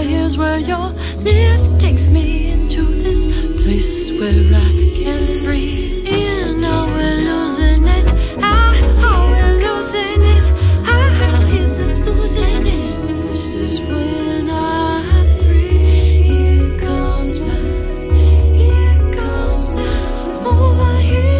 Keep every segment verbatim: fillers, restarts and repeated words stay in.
here's where your lift takes me into this place where I can breathe. You know we're losing it. Ah, oh, we're losing it. Ah, here's this losing it. This is when I'm free. Here comes my, here comes now, over here.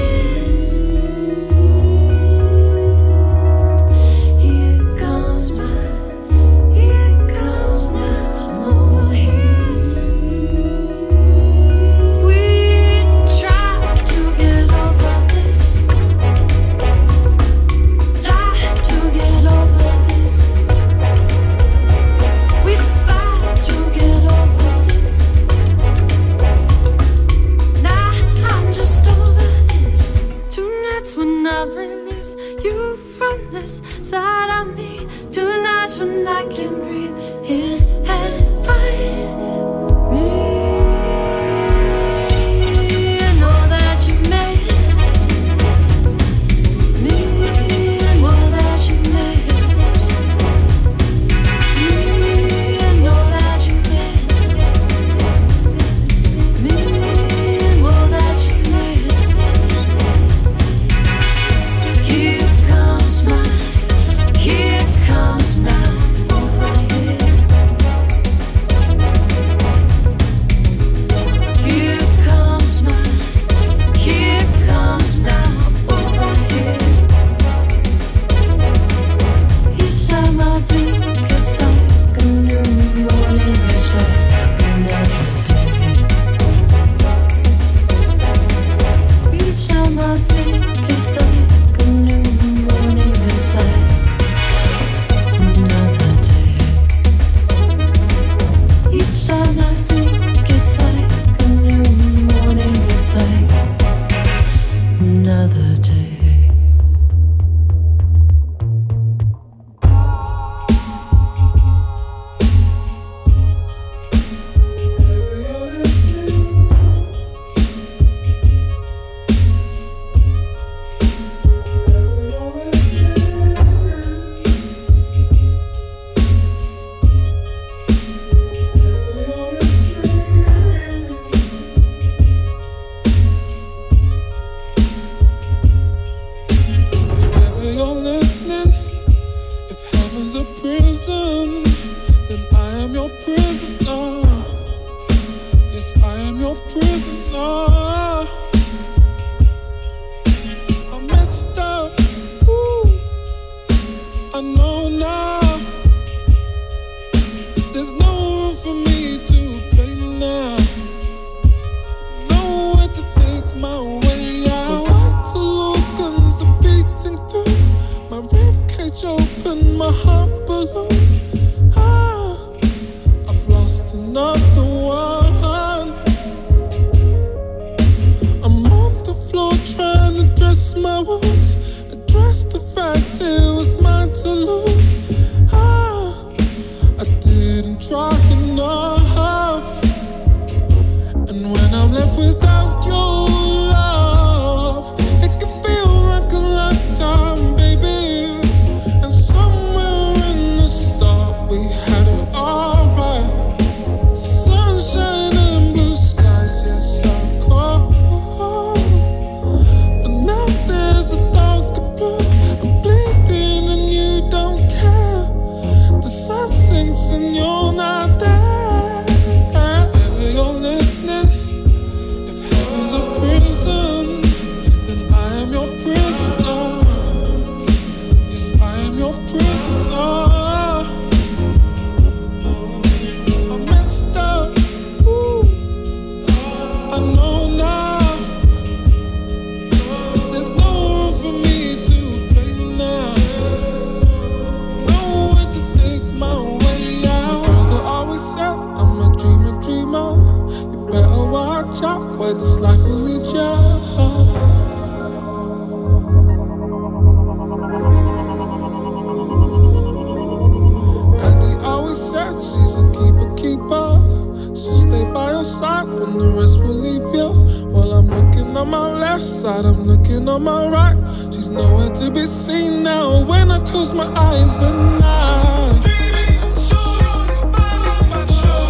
side, I'm looking on my right. She's nowhere to be seen now when I close my eyes at night.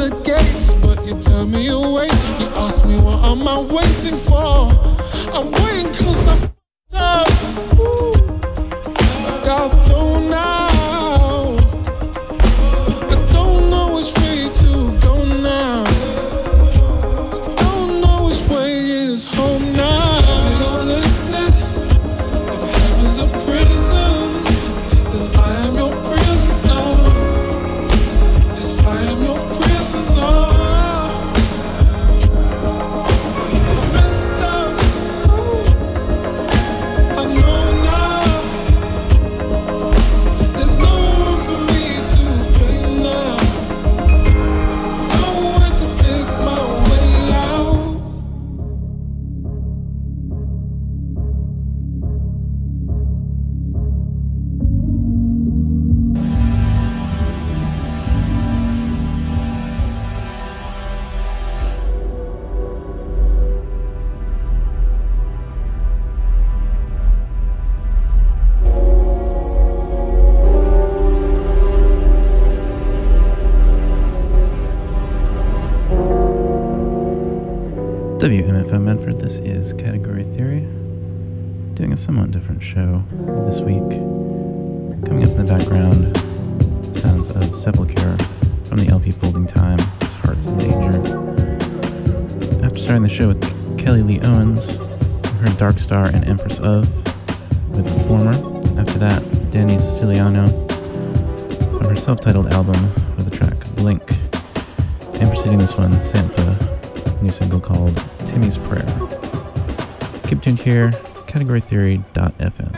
the gates, but you turn me away. You ask me what am I waiting for? I'm waiting cause I'm f***ed up. Ooh. I got through now. I don't know which way to go now. I don't know which way is home now. If you're listening, if heaven's a prison, then I am your prisoner. Yes, I am your prisoner. I messed up. I know now. There's no room for me to play now. Nowhere to dig my way out. W M F M Medford, this is Category Theory, doing a somewhat different show this week. Coming up in the background, sounds of Sepultura from the L P Folding Time. This is Hearts in Danger. After starting the show with Kelly Lee Owens, we heard Dark Star and Empress of with Reformer. After that, Danny Siciliano from her self-titled album with the track Blink. And preceding this one, Santha, new single called Timmy's Prayer. Keep tuned here, category theory dot f m.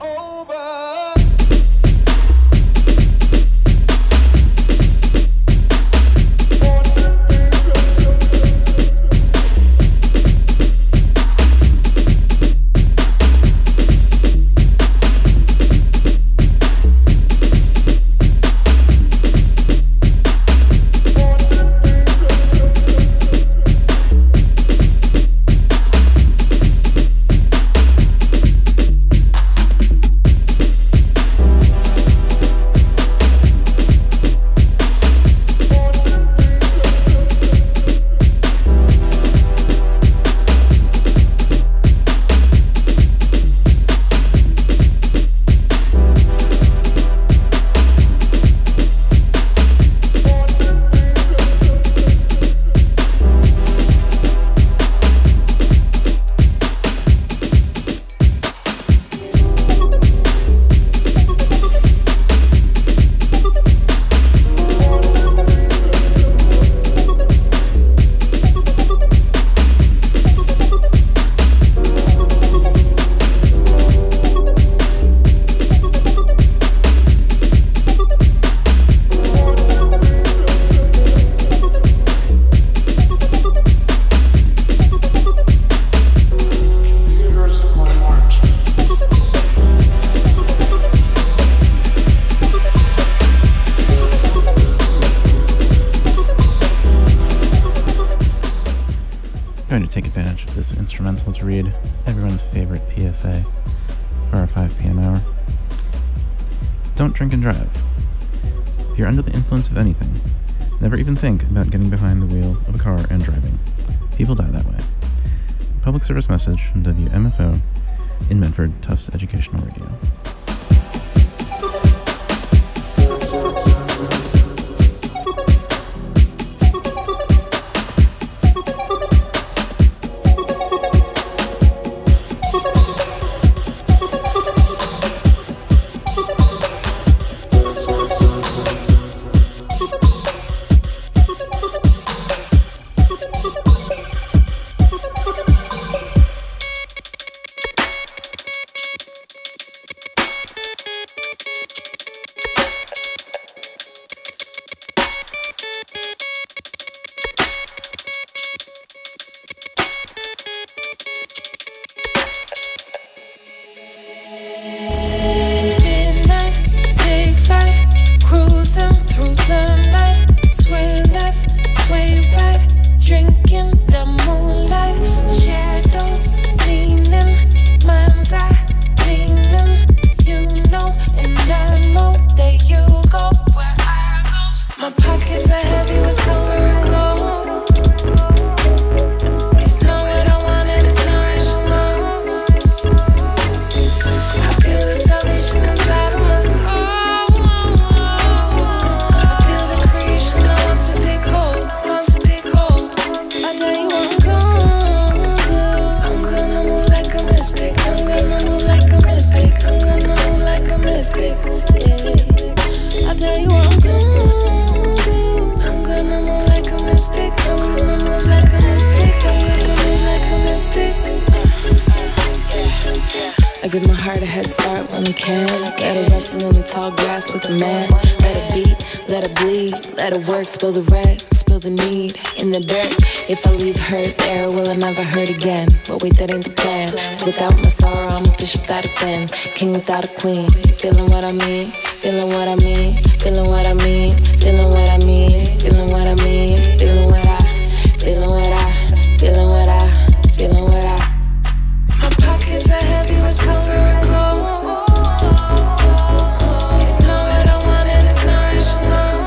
Instrumental to read everyone's favorite P S A for our five p.m. hour. Don't drink and drive. If you're under the influence of anything, never even think about getting behind the wheel of a car and driving. People die that way. Public service message from W M F O in Medford, Tufts Educational Radio. heavy with silver and gold. It's not what I want and it's not rational. I feel the starvation inside of my soul. I feel the creation that wants to take hold, wants to take hold. I tell you what I'm gonna do. I'm gonna move like a mystic. I'm gonna move like a mystic. I'm gonna move like a mystic. Yeah. I tell you what I'm gonna do. I'm gonna move like a mystic. I'm gonna move like a mystic. I'm gonna move like a mystic. I give my heart a head start when I can. Let it wrestle in the tall grass with the man. Let it beat, let it bleed, let it work. Spill the red, spill the need in the dirt. If I leave hurt there, will I never hurt again? But wait, that ain't the plan. It's without my sorrow, I'm a fish without a fin, king without a queen. Feeling what I mean, feeling what I mean, feeling what I mean, feeling what I mean, feeling what I mean, feeling what I, feeling what I, feeling what I, feeling what I. My pockets are heavy with silver and gold. It's not what I want and it's not rational.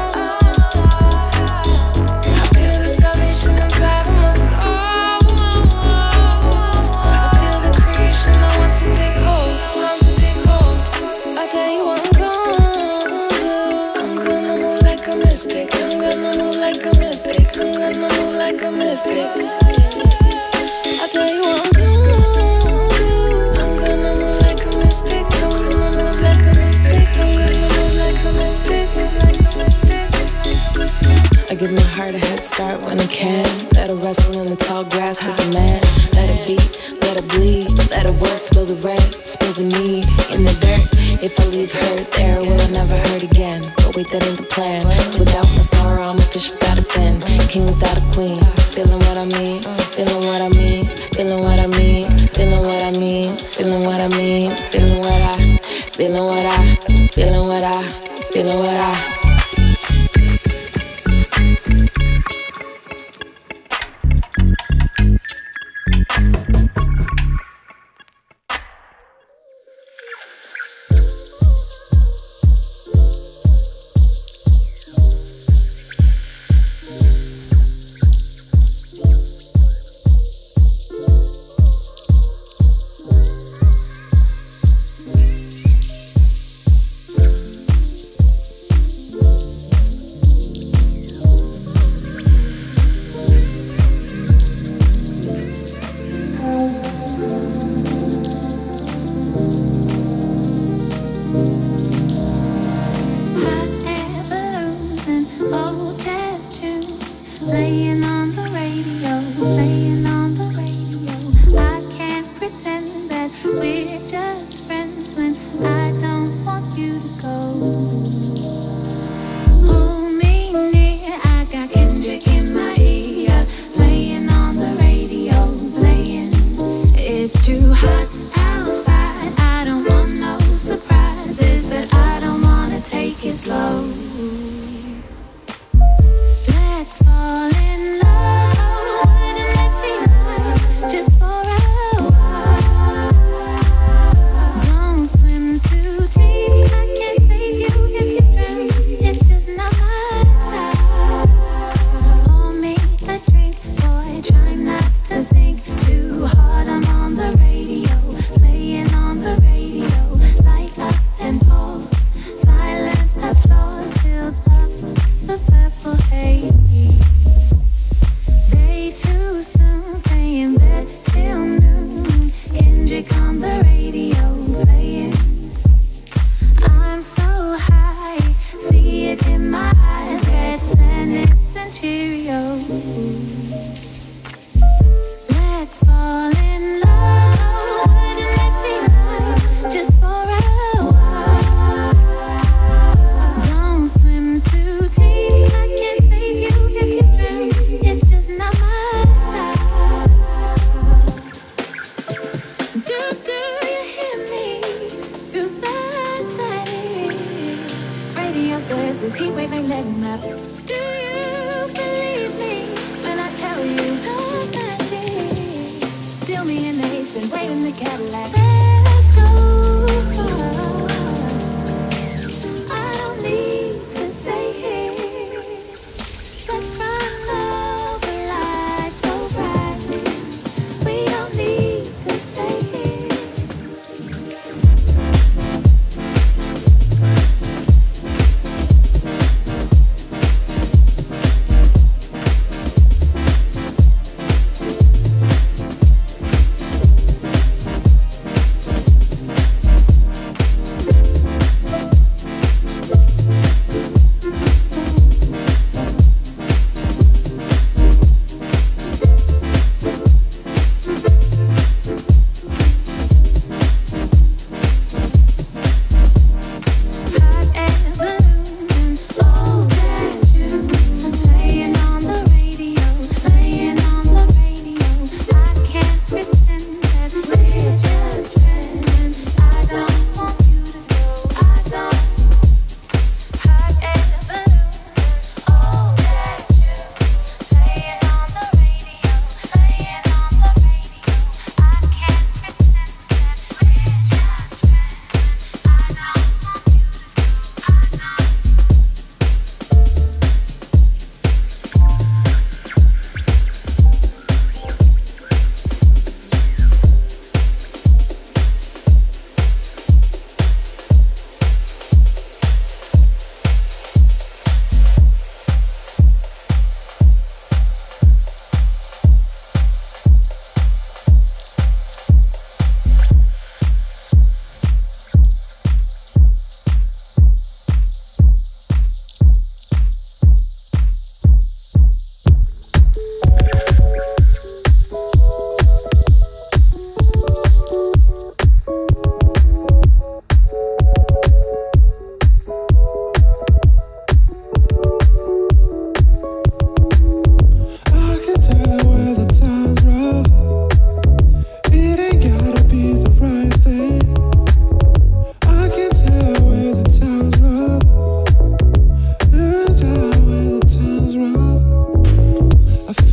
I feel the starvation inside of my soul. I feel the creation that wants to take hold, wants to take hold. I tell you what I'm gonna do. I'm gonna move like a mystic. I'm gonna move like a mystic. I'm gonna move like a mystic. I tell you what I'm gonna do. I'm gonna move like a mystic. I'm gonna move like a mystic. I'm gonna move like a mystic. I give my heart a head start when I can. Let it wrestle in the tall grass with the man. Let it beat, let it bleed, let it work. Spill the red, spill the need in the dirt. If I leave hurt there, will I never hurt again? But wait, that ain't the plan. It's without my sorrow, I'm a fish without a fin, king without a queen. Feeling what I mean, feeling what I mean, feeling what I mean, feeling what I mean, feeling what I mean, feeling what I, feeling what I, feeling what I, feeling what I. Let's fall in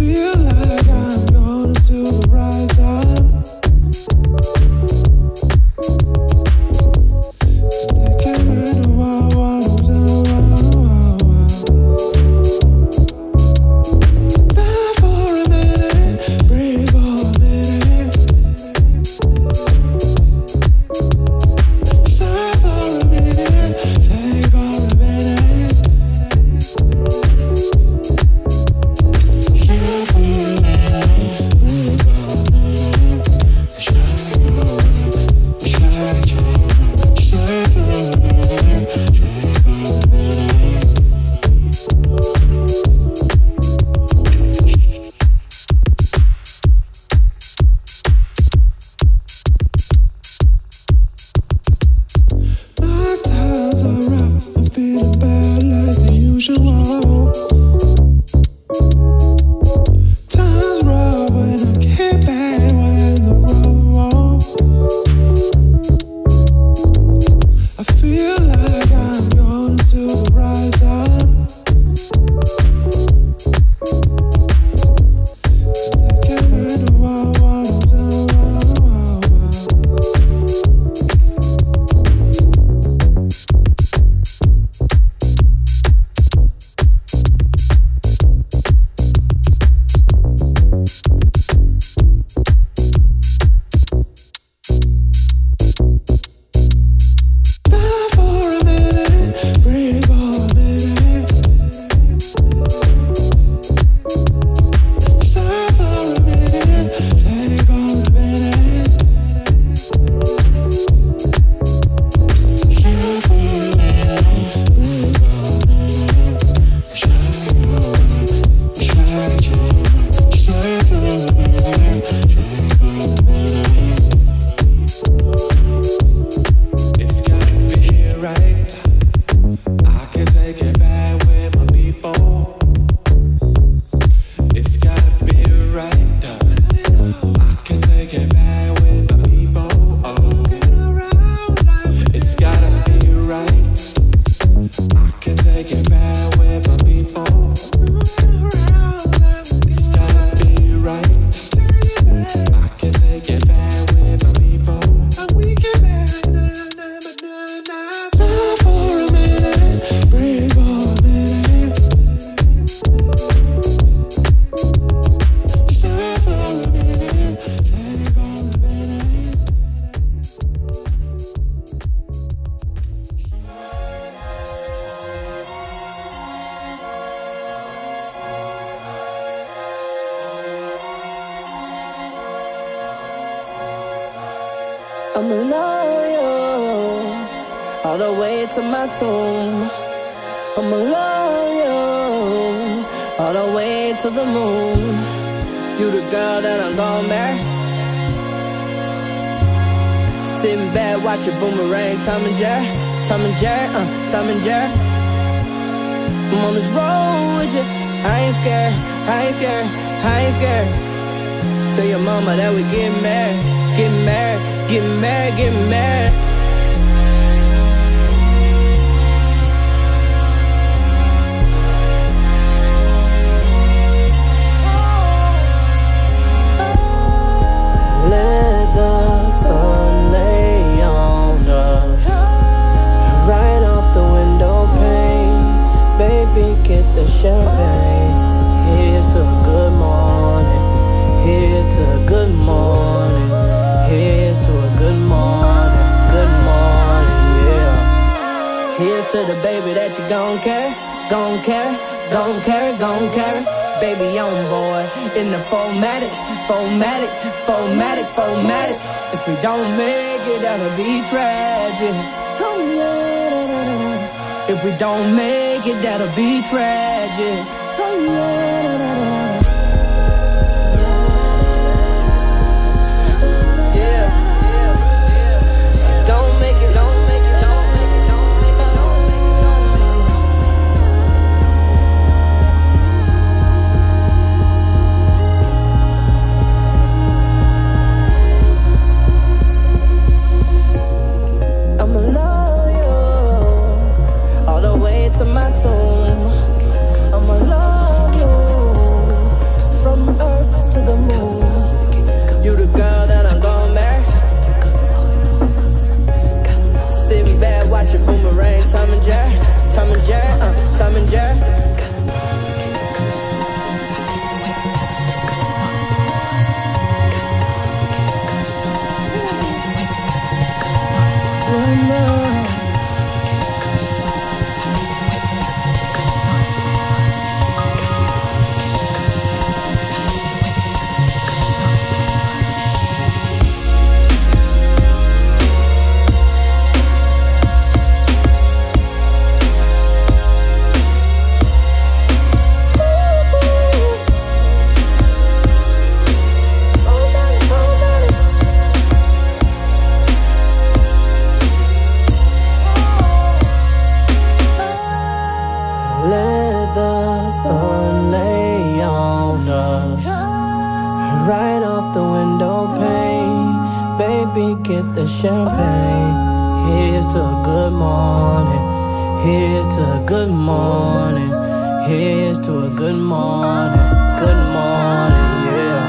I'ma love you all the way to my tomb. I'ma love you all the way to the moon. You the girl that I'm gon' marry. Sitting back watching Boomerang, Tom and Jerry, Tom and Jerry, uh, Tom and Jerry. I'm on this road with you. I ain't scared, I ain't scared, I ain't scared. Tell your mama that we get married, get married, get married, get married. Let the sun lay on us, right off the window pane. Baby, get the champagne. Here's to a good morning. Here's to a good morning. Here's to a good morning. Good morning, yeah. Here's to the baby that you gon' carry, gon' carry, gon' carry, gon' carry. Baby on board in the formatic, formatic, formatic, formatic. If we don't make it, that'll be tragic. Oh yeah. If we don't make it, that'll be tragic. Oh yeah. To my tomb, I'ma love you. get the champagne. Here's to a good morning. Here's to a good morning. Here's to a good morning. Good morning, yeah.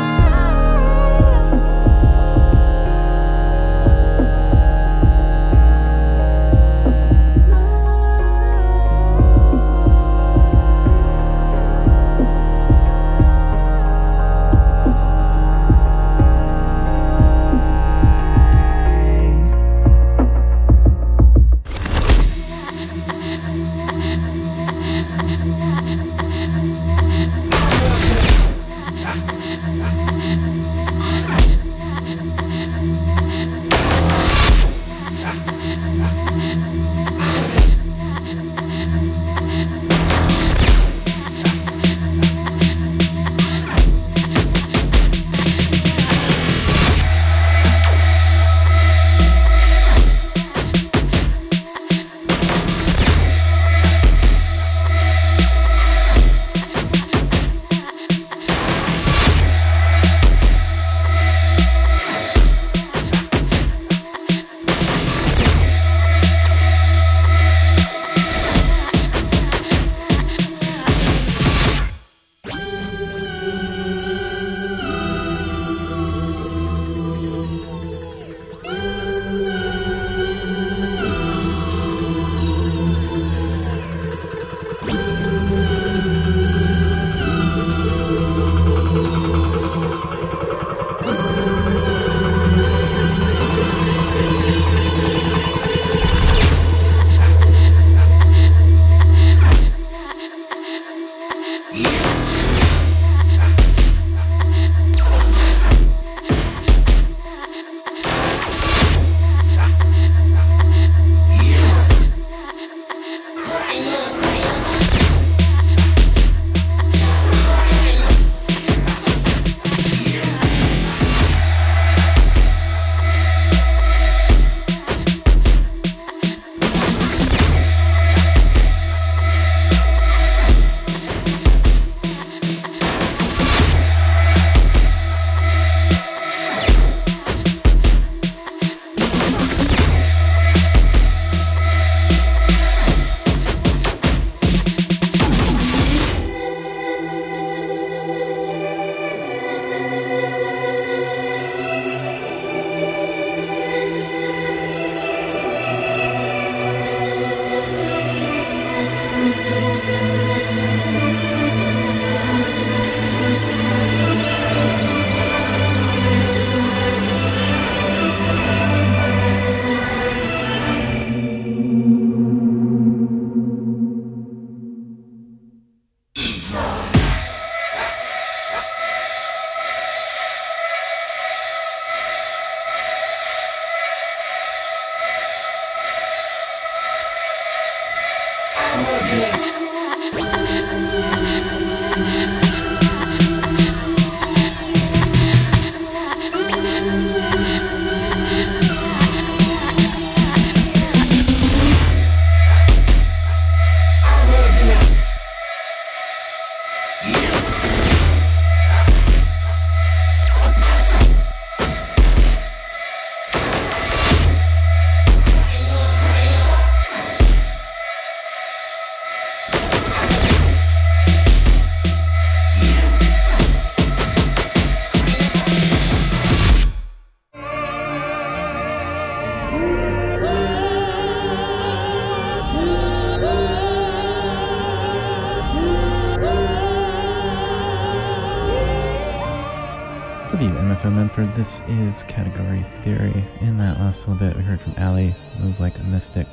Medford. This is Category Theory. In that last little bit, we heard from Ali, Move Like a Mystic.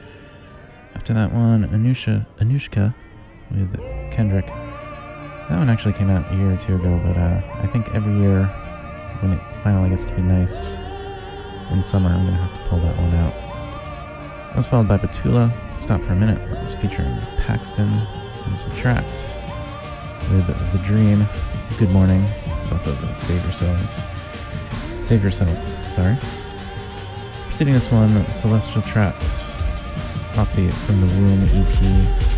After that one, Anusha, Anushka with Kendrick. That one actually came out a year or two ago, but uh, I think every year when it finally gets to be nice in summer, I'm going to have to pull that one out. That was followed by Batula, Stop for a Minute. That was featuring Paxton and Subtract with The Dream, Good Morning. It's off of Save Yourselves. Save Yourself, sorry. Preceding this one, Celestial Tracks, off the From the Womb E P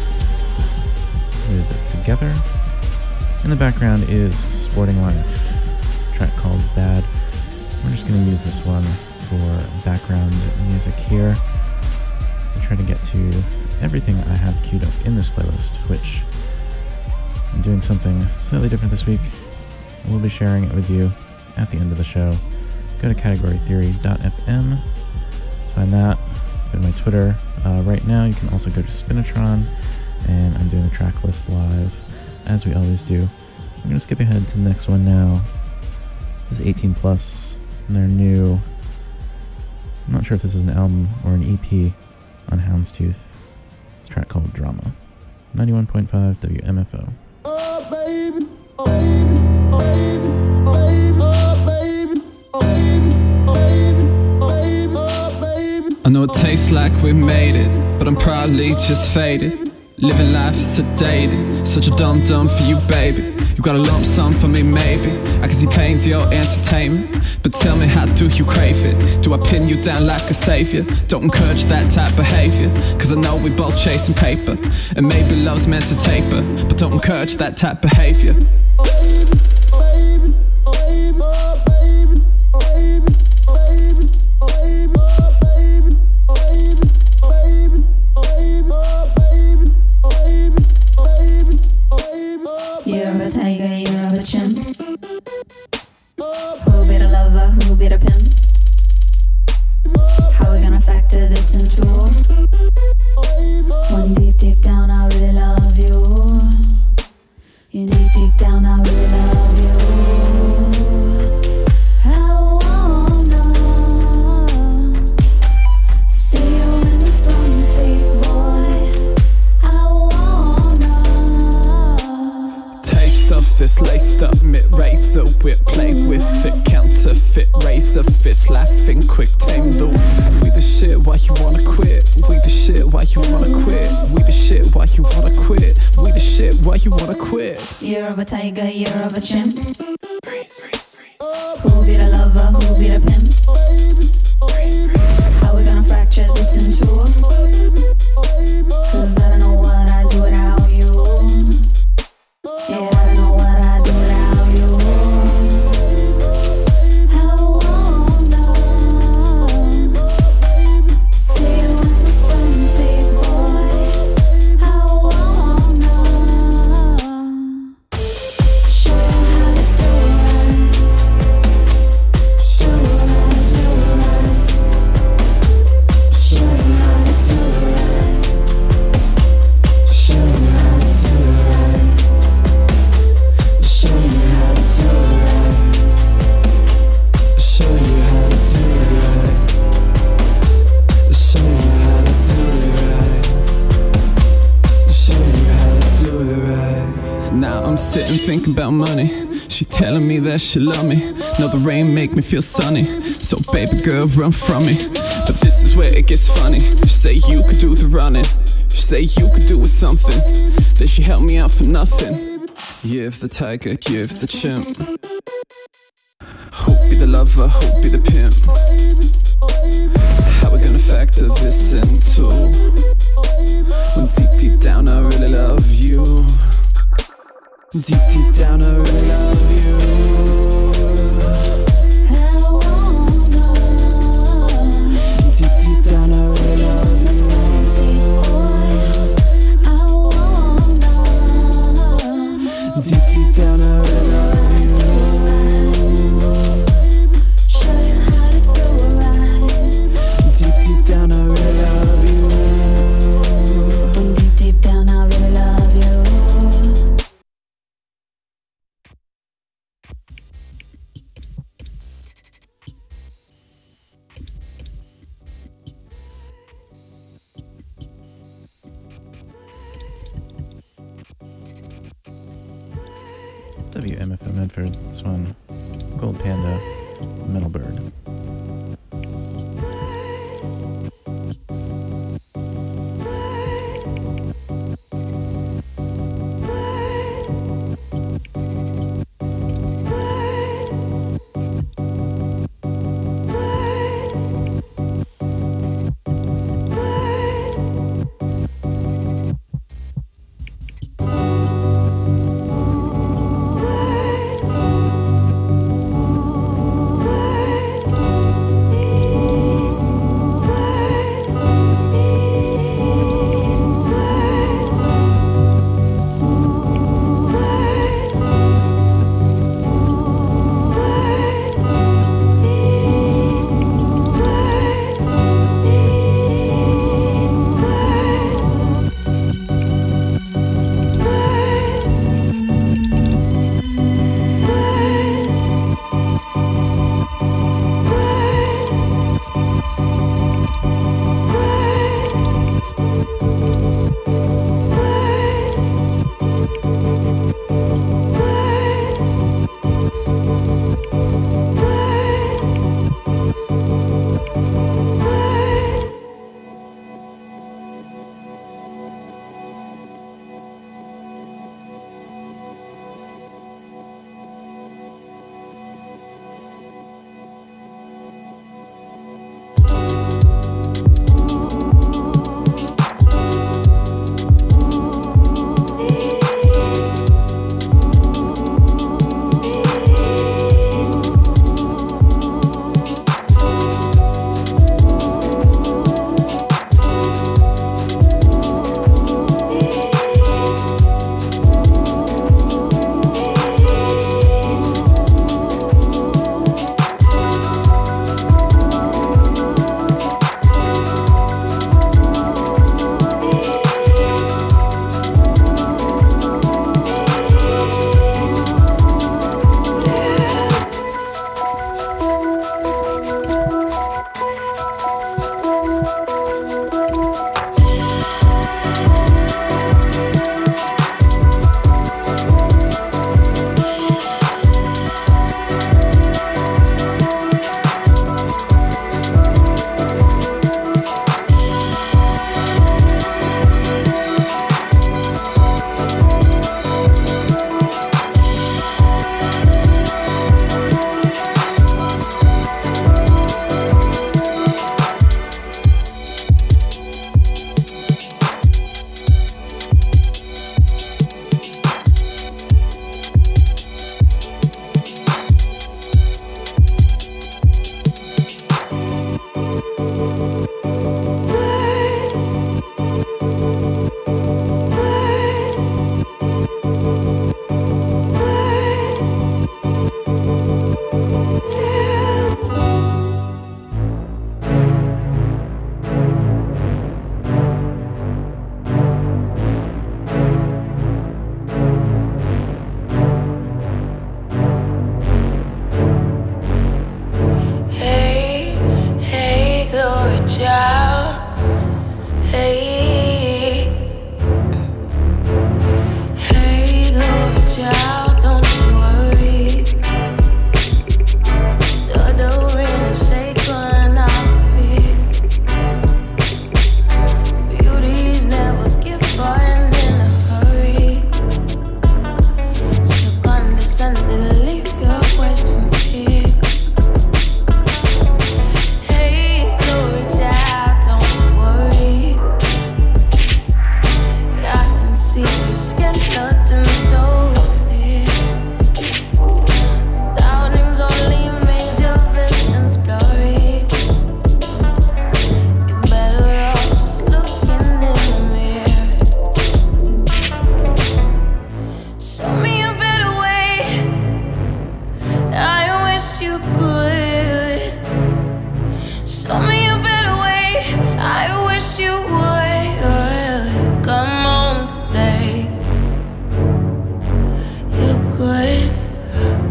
with Together. In the background is Sporting Life, a track called Bad. We're just going to use this one for background music here. I try to get to everything I have queued up in this playlist, which I'm doing something slightly different this week. I will be sharing it with you at the end of the show. Go to category theory dot f m, find that. Go to my Twitter. Uh, right now, you can also go to Spinatron, and I'm doing the track list live, as we always do. I'm going to skip ahead to the next one now. This is eighteen plus, and their new, I'm not sure if this is an album or an E P on Houndstooth. It's a track called Drama. ninety-one point five W M F O. Oh, baby, baby, baby, baby, oh, baby, baby, baby, oh, baby. I know it tastes like we made it, but I'm probably just faded. Living life sedated, such a dumb dumb for you, baby. You got a lump sum for me, maybe. I can see pain's your entertainment, but tell me, how do you crave it? Do I pin you down like a savior? Don't encourage that type of behavior, cause I know we both chasing paper, and maybe love's meant to taper, but don't encourage that type of behavior. You're a tiger, you're a chimp. Who be the lover, who be the pimp? How we gonna factor this into? One deep, deep down, I really love you. You deep, deep down, I really love you. I wanna see you in the front seat, boy. I wanna Taste of this laced up mid-razor whip, play with it, counterfeit razor fits, laughing quick, tame the we the shit, why you wanna quit? We the shit, why you wanna quit? We the shit, why you wanna quit? We the shit, why you wanna quit? You're of a tiger, you're of a chimp. Who be the lover, who be the pimp? How we gonna fracture this in two? Cause I don't know what I'd do without you. Yeah, I don't know what I'd do without you. I wanna see you in the front seat, boy. I wanna show you how to do it right. Show you how to do it right. Show you how to do it right. Show you how to do it right. Show you how to do it right. Show you how to do it right. Show you how to do it right. Show you how to do it right. Now I'm sitting thinking about money. She telling me that she love me. Know the rain make me feel sunny, so baby girl run from me. But this is where it gets funny. She say you could do the running. She say you could do with something. Then she held me out for nothing. Give the tiger, give the chimp. Who be the lover, who be the pimp? How we gonna factor this into? When deep, deep down I really love you. Deep, deep down I really love you. I wanna Deep, deep down I see really you love in the you. front seat, boy. I wanna Deep, deep down I really love you. show you how to do it right. Deep, deep down I really love you. When deep, deep down, I really love you. W M F O Medford, this one, Gold Panda, Metal Bird.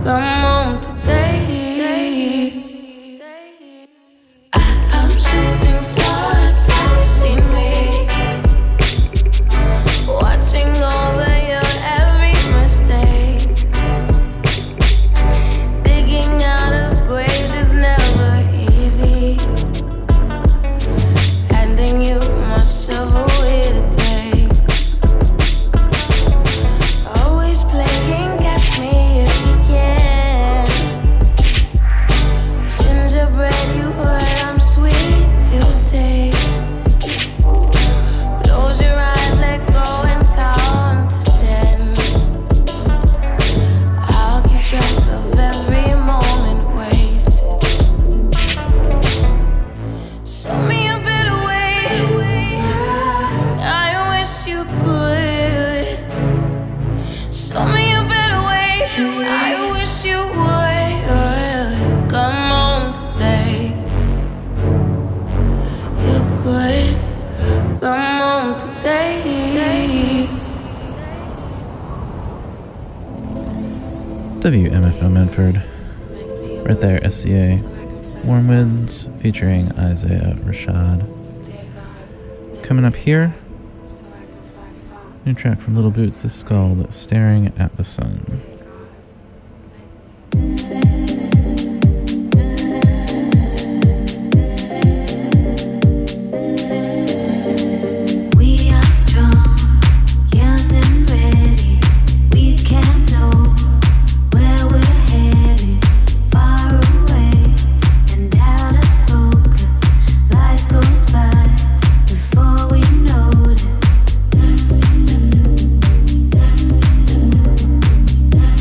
come on today. I, I'm shooting stars, have you seen me? Watching over your every mistake. Digging out of graves is never easy. Handing you my shovel here to take. Always playing catch me if you can. Gingerbread, you heard I'm sweet to taste. Close your eyes, let go and count to ten. I'll keep track of every moment wasted. Show me a better way. I wish you could. Show me a better way. I wish you would. Come on today. You could. Come on today. W M F O Medford. Right there, S C A. Warm Winds featuring Isaiah Rashad. Coming up here, new track from Little Boots. This is called Staring at the Sun. We are strong, young and ready. We can't know where we're headed. Far away and out of focus. Life goes by before we notice.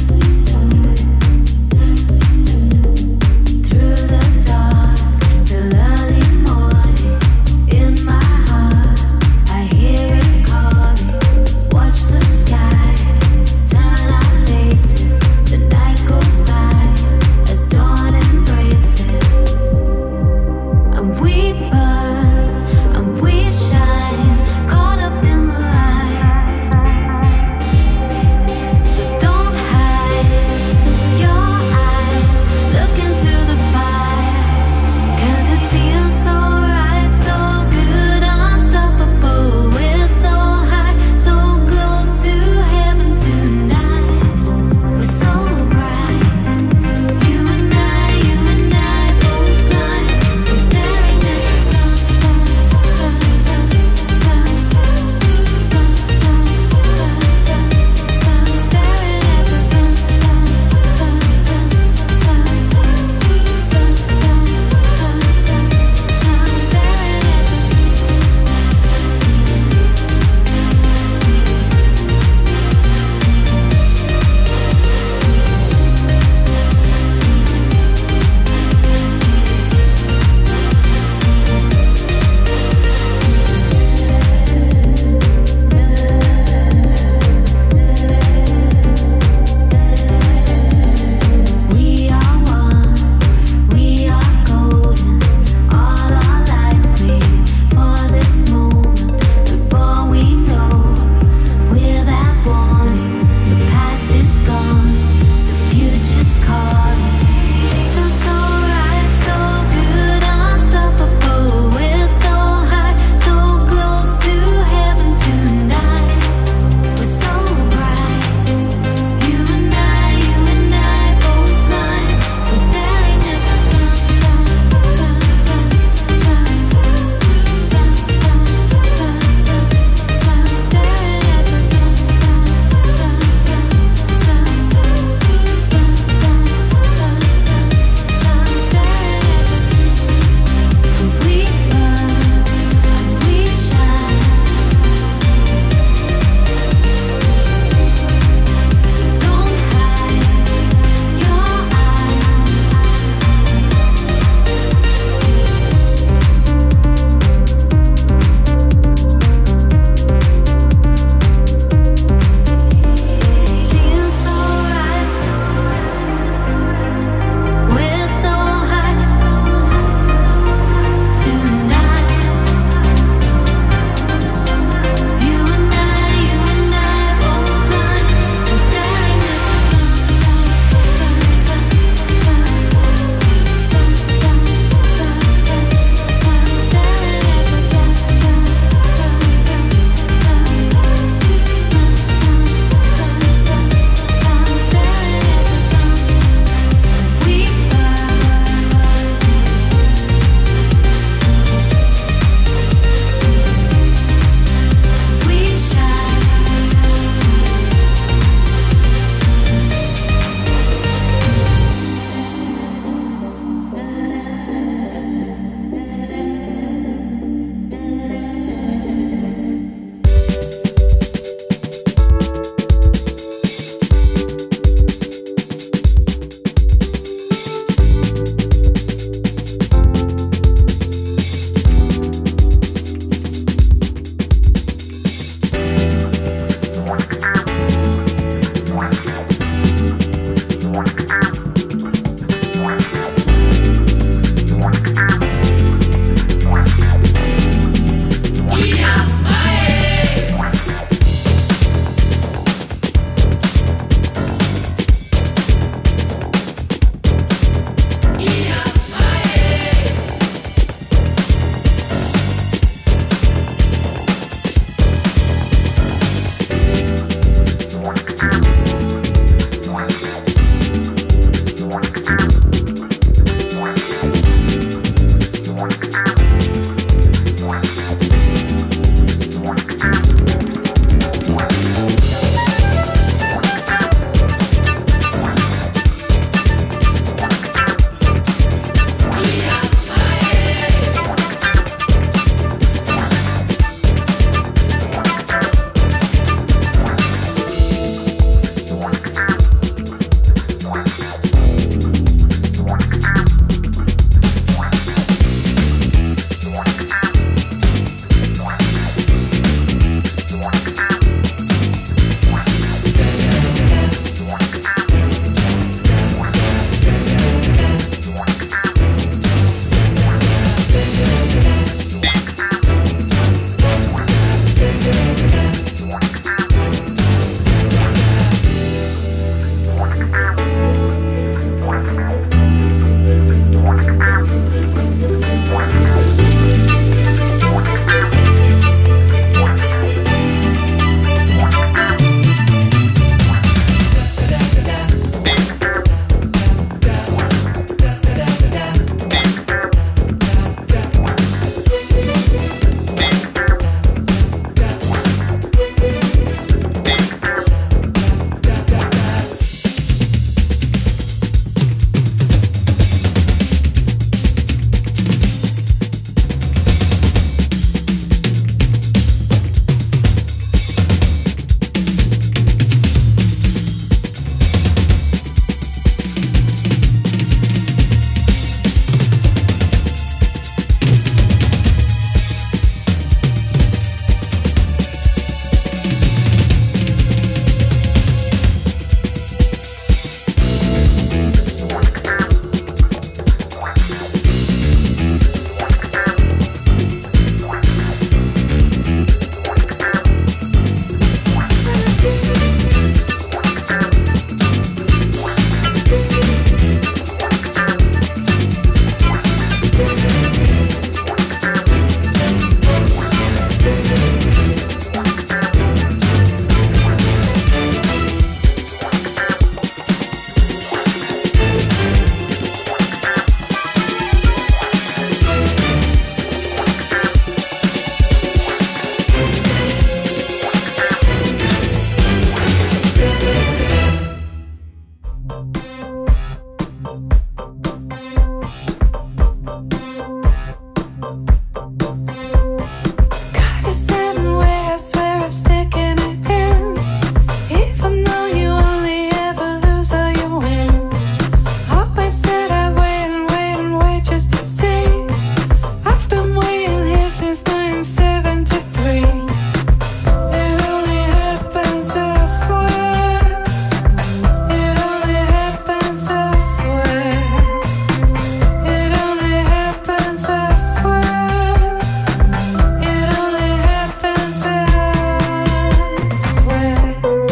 Got a certain way, I swear I'm sticking it in. Even though you only ever lose or you win. Always said I'd wait and wait and wait just to see. I've been waiting here since nineteen seventy-three. It only happens, I swear. It only happens, I swear. It only happens, I swear. It only happens, I swear.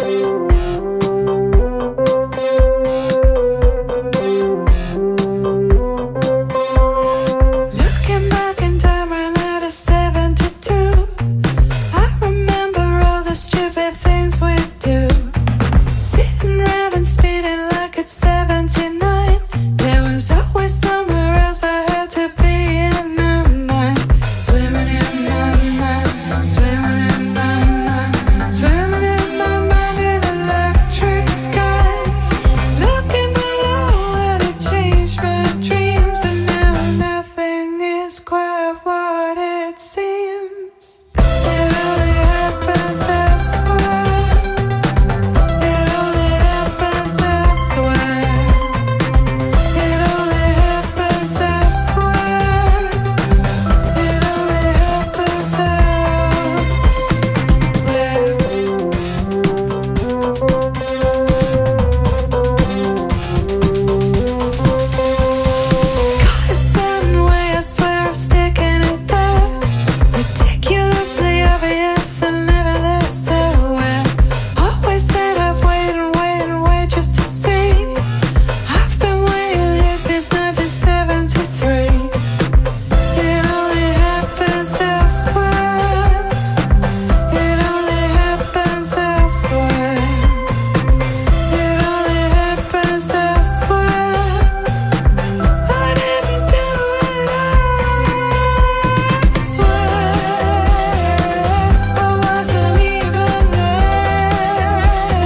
Looking back in time right now to seventy-two, I remember all the stupid things we do. Sitting around and speeding like it's seventy-nine. There was always somewhere else I had to be in my mind. Swimming in my mind, swimming in my mind, swimming in my mind in electric sky. Looking below and it changed my dreams, and now nothing is quite what it seems. It only happens, I swear. It only happens, I swear. It only happens, I swear. It only happens, I Got a certain way, I swear I'm sticking it there. Ridiculously obvious and never less aware. Always said I'd wait and wait and wait just to see. I've been waiting here since nineteen seventy-three. It only happens, I swear. It only happens, I swear. It only happens, I swear. I didn't do it, I swear. I wasn't even there.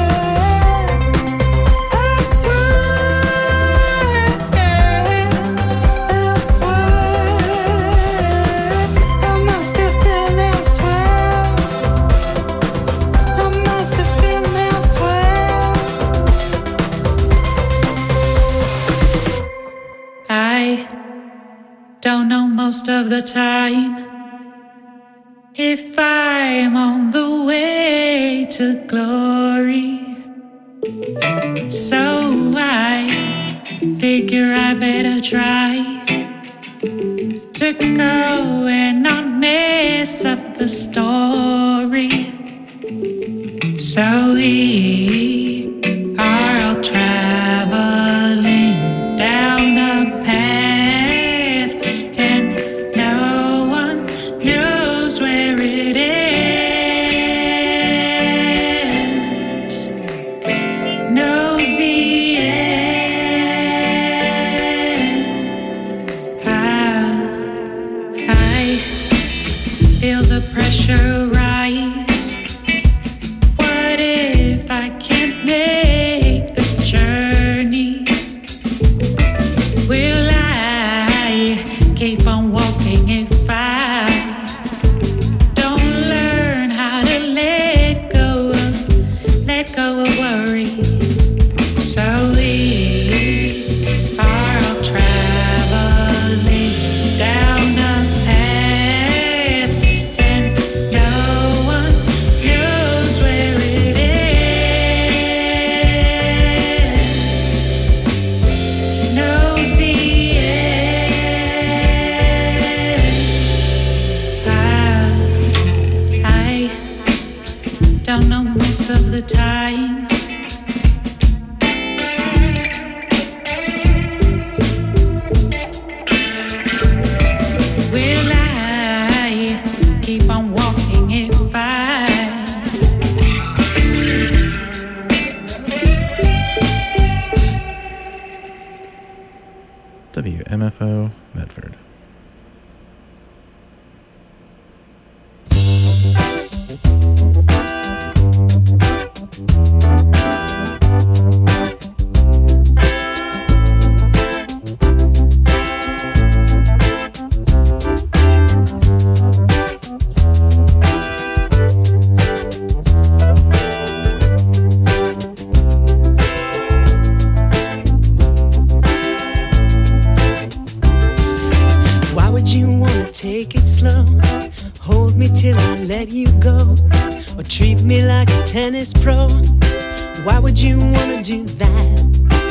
I swear, I swear. I must have been elsewhere. I must have been elsewhere. I don't know most of the time if I'm on the way to glory. So I figure I better try to go and not mess up the story. So we are all traveling down a path, and no one knows where it ends. Knows the end. I, I feel the pressure rise. What if I can't make the journey? Will I keep on walking if I don't learn how to let go of, let go of worry? So we are all traveling down a path, and no one knows where it ends. Knows the end. I, I don't know most of the time. Will I keep on walking if I W M F O Medford. treat me like a tennis pro. Why would you wanna do that?